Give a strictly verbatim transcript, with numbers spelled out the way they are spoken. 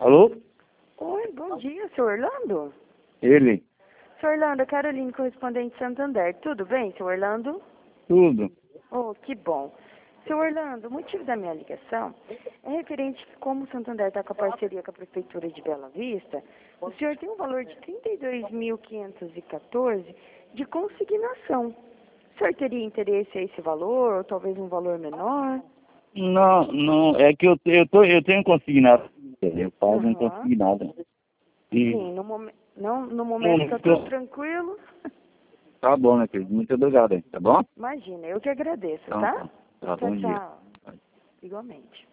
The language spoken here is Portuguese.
Alô? Oi, bom dia, seu Orlando? Ele? Seu Orlando, Caroline, correspondente Santander. Tudo bem, seu Orlando? Tudo. Oh, que bom. Seu Orlando, o motivo da minha ligação é referente que, como o Santander está com a parceria com a Prefeitura de Bela Vista, o senhor tem um valor de trinta e dois mil quinhentos e quatorze de consignação. O senhor teria interesse a esse valor, ou talvez um valor menor? Não, não, é que eu, te- eu, tô, eu tenho consignado. Eu pago um Aham. consignado. E, Sim, no, momen não, no momento está então, tudo tranquilo. tá bom, né, querido? Muito obrigado, hein, tá bom? Imagina, eu que agradeço, Então, tá? tá, tá, Tchau, bom dia. tchau. Igualmente.